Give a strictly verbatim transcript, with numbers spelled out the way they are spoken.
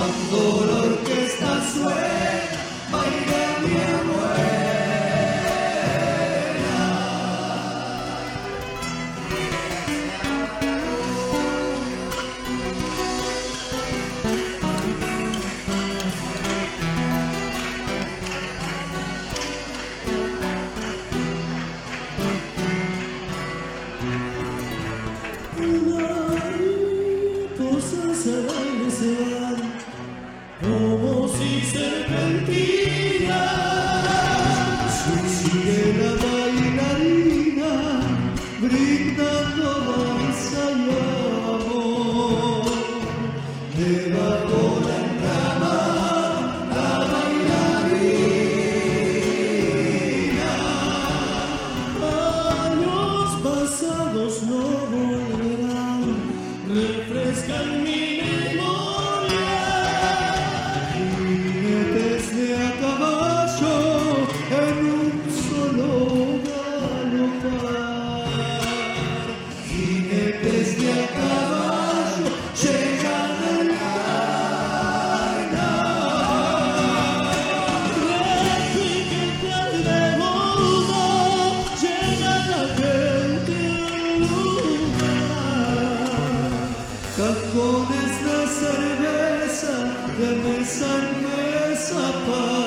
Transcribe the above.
Cuando la orquesta suena, baila mi abuela. Mariposas al aire se van como si serpentinas. Sigue la bailarina brindando danza y amor. Debajo la cama la bailarina. Años pasados no volverán, refrescan mi memoria. Jinetes de a caballo en un solo galopar. Jinetes de a caballo llegan al carnaval. Repiquete al demonio, llegan a aquel lugar. Cajones de cerveza de mesa en mesa para